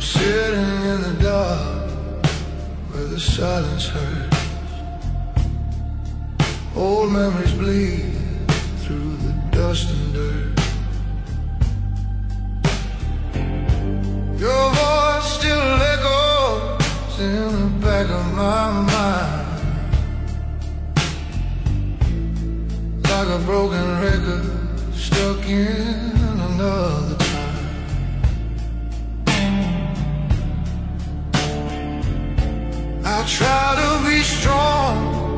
sitting in the dark where the silence hurts. Old memories bleed through the dust and dirt. Your voice still echoes in the back of my mind, like a broken record stuck in another time. I try to be strong,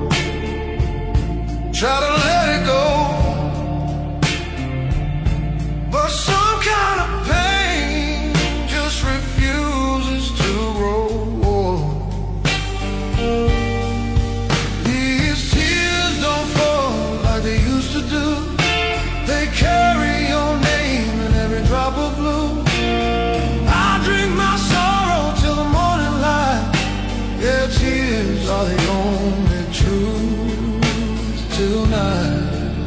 try to let it go, but some kind of pain just refuses to grow. These tears don't fall like they used to do. They carry your name in every drop of blue. I drink my sorrow till the morning light. Yeah, tears are the only truth tonight.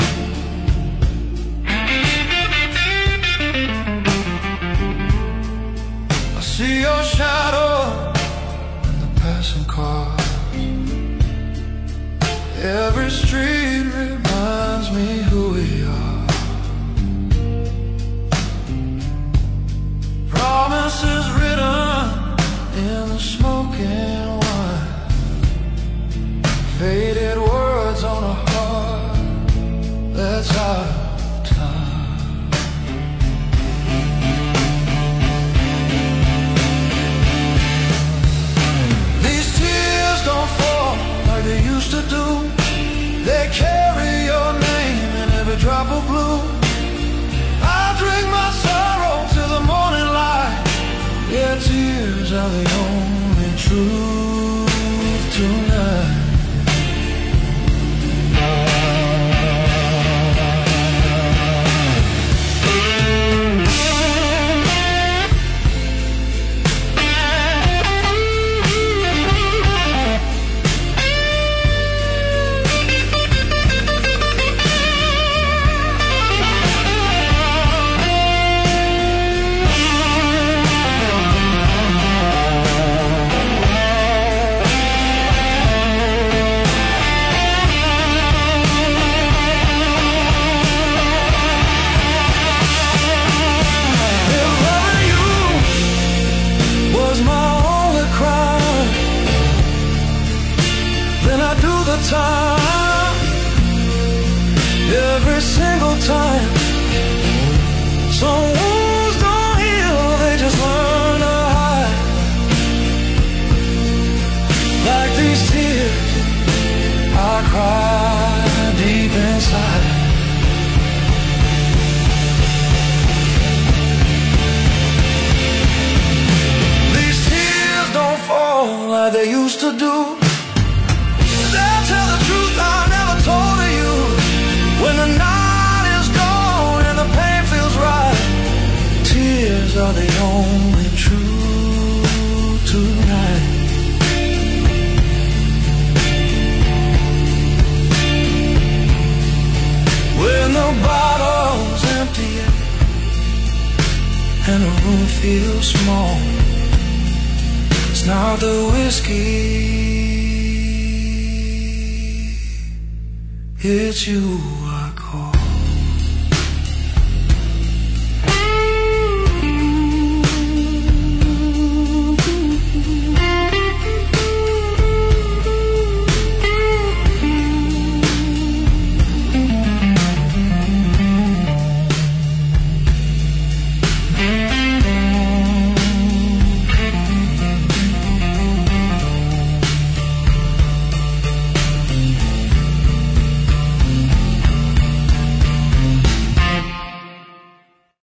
I see your shadow in the passing cars. Every street reminds me who we are. Promises written in the smoking wine, faded words on a heart that's out of time. These tears don't fall like they used to do. They carry your name in every drop of blue. I drink my sorrow till the morning light. Yeah, tears are the only truth tonight. Time, every single time. Some wounds don't heal, they just learn to hide. Like these tears I cry deep inside. These tears don't fall like they used to do. Tell the truth I never told to you. When the night is gone and the pain feels right, tears are the only truth tonight. When the bottle's empty and the room feels small, it's not the whiskey, it's you.